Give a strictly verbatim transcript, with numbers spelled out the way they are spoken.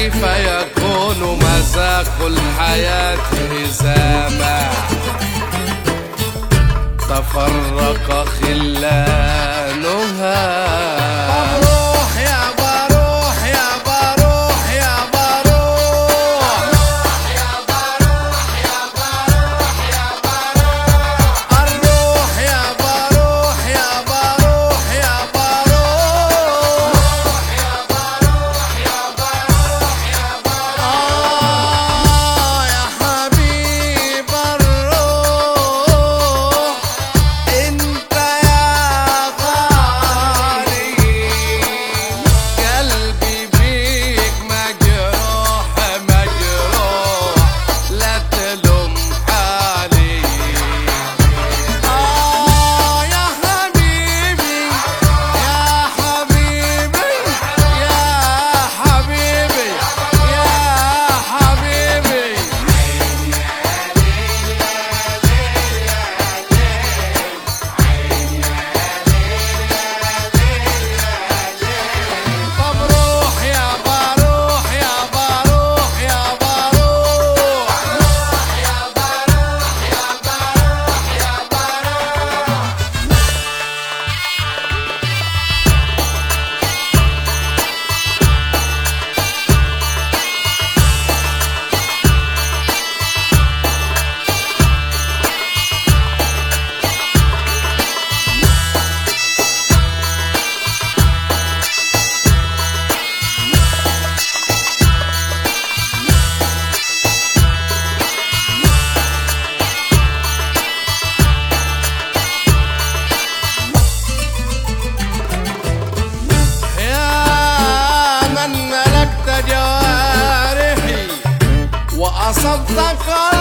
كيف يكون مذاق الحياة إذا ما تفرق خلانها؟ بروح يا بروح يا بروح يا بروح يا بروح يا بروح يا بروح الروح يا بروح يا بروح يا بروح يا بروح يا بروح يا بروح آه يا حبيب الروح انت يا غالي قلبي بيك مجروح مجروح لا تلوم حالي. آه يا حبيبي يا حبيبي يا حبيبي يا حبيبي بروح يا بروح يا بروح يا بروح يا بروح يا بروح يا بروح يا من ملكت جوارحي وأصبت قلبي